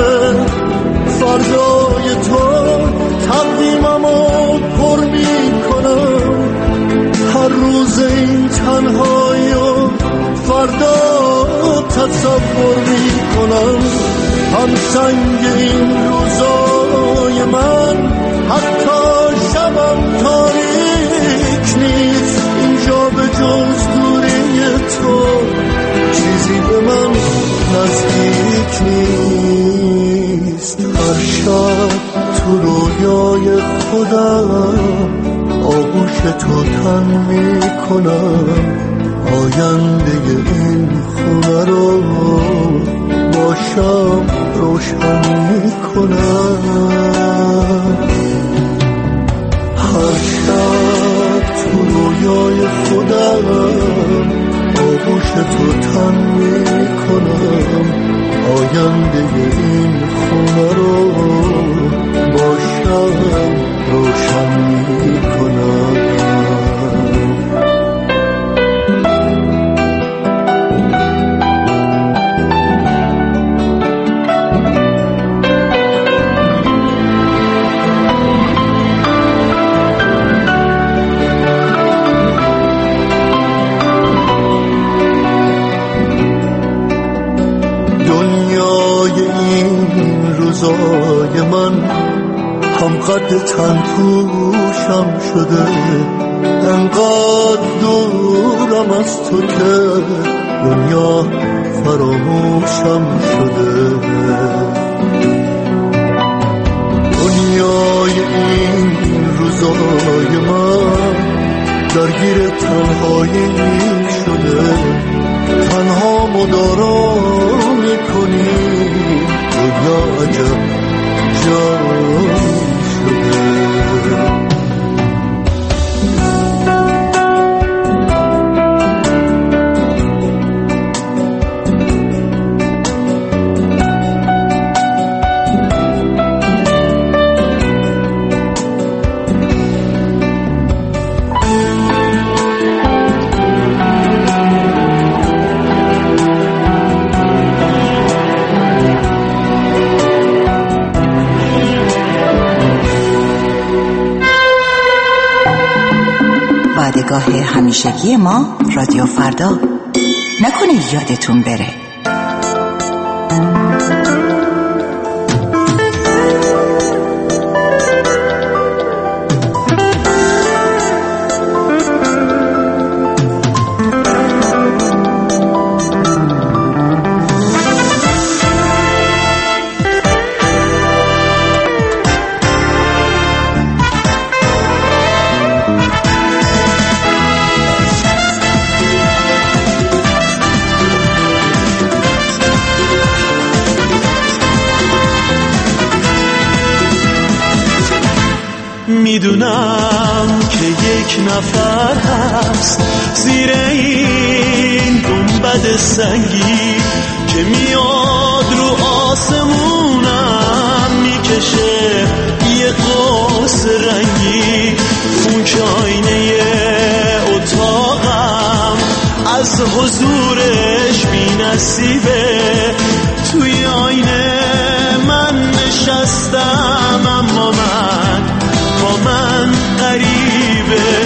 فردای تو تقویممو پر میکنم، هر روز این تنهایی و فردا تصور میکنم. هم سنگ این روزای من حتی شبم تاریک نیست، اینجا به جز دوری تو چیزی به من نزدیک نیست. هر شب تو رویای خودم آغوش تو تن میکنم، آینده این خونه رو با شب روشن میکنم. هر شب تو رویای خودم آغوش تو تن میکنم، آینده این خونه رو با شب روشن میکنم. روزای من هم قد تن پوشم شده، انقدر دورم از تو که دنیا فراموشم شده. دنیای این روزای من درگیر تنهایی شده، تنها مدارا میکنی، دنیا عجب جایی شده. وعدهگاه همیشگی ما رادیو فردا، نکنه یادتون بره. میدونم که یک نفر هست زیر این گنبد سنگی که میاد رو آسمونم میکشه یه قوس رنگی. اون که آینه اتاقم از حضورش بی نصیبه. توی آینه من نشستم اما با من غریبه.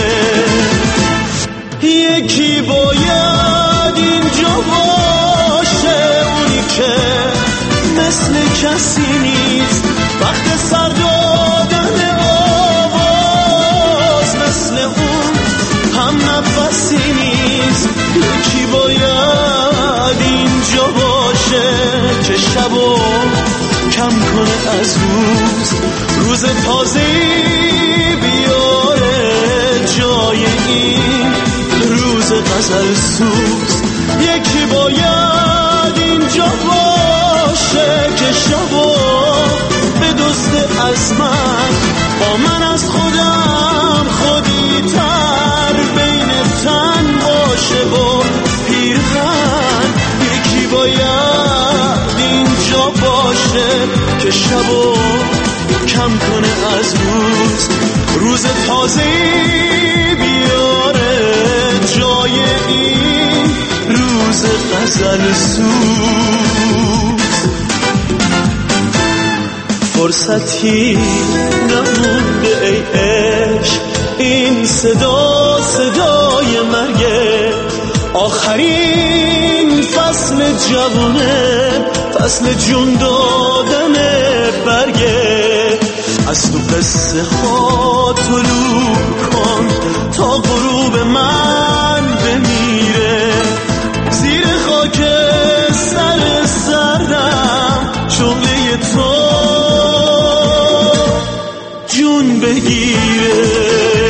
یکی باید اینجا باشه، اونی که مثل کسی نیست وقت سر دادن آواز، مثل اون هم نفسی نیست. یکی باید اینجا باشه که شبو کم کنه از روز تازه‌ای بیاره جای این روز غزل سوز. یکی باید اینجا باشه که شبو بدزده از من، با من از خودم خودی تر بین تن باشه و پیرهن. یکی باید اینجا باشه که شبو کم کنه از روز تازه‌ای بیاره جای این روز غزل سوز. فرصتی نمونده ای عشق، این صدای مرگه. آخرین فصل جوونه، فصل جون دادن برگه. از تو قصه ها طلوع کن تا غروب من بمیره. زیر خاک سر سردم شعله تو جون بگیره.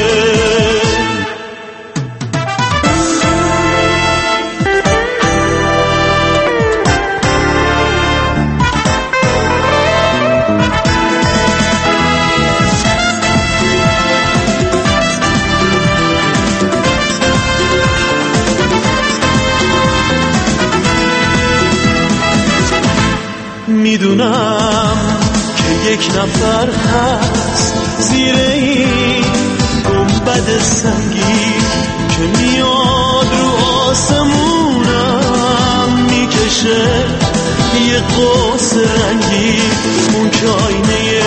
میدونم که یک نفر هست زیر این گنبد سنگی که میاد رو آسمونم میکشه یه قوس رنگی. اون که آینه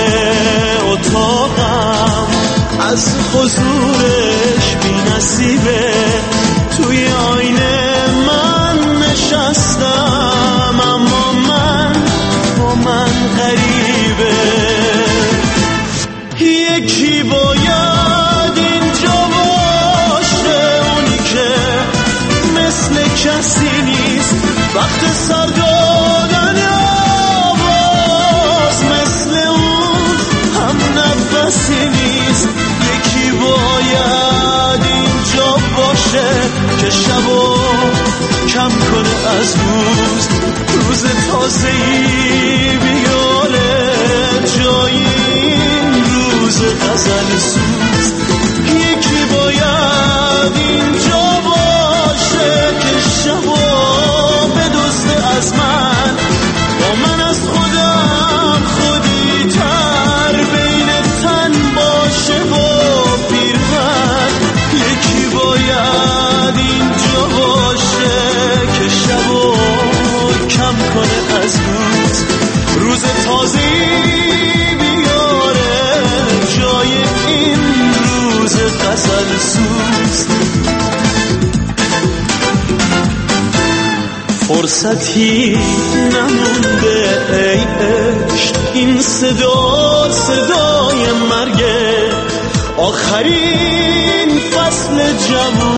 اتاقم از حضورش بی نصیبه. توی آینه من نشستم اما من غریبه. یکی باید اینجا باشه، اونی که مثل کسی نیست وقت سر دادن آواز، مثل اون هم نفسی نیست. یکی باید اینجا باشه که شبو کم کنه از روز تازه‌ای بیاره جای این روز غزل سوز. یکی باید اینجا باشه که شبو بدزده از من، با من از خودم خودی تر بین تن باشه و پیرهن. یکی باید اینجا باشه که شبو کم کنه از روز تازه‌ای بیاره جای این روز غزل سوز. فرصتی نمونده ای عشق، این صدای مرگه. آخرین فصل جوون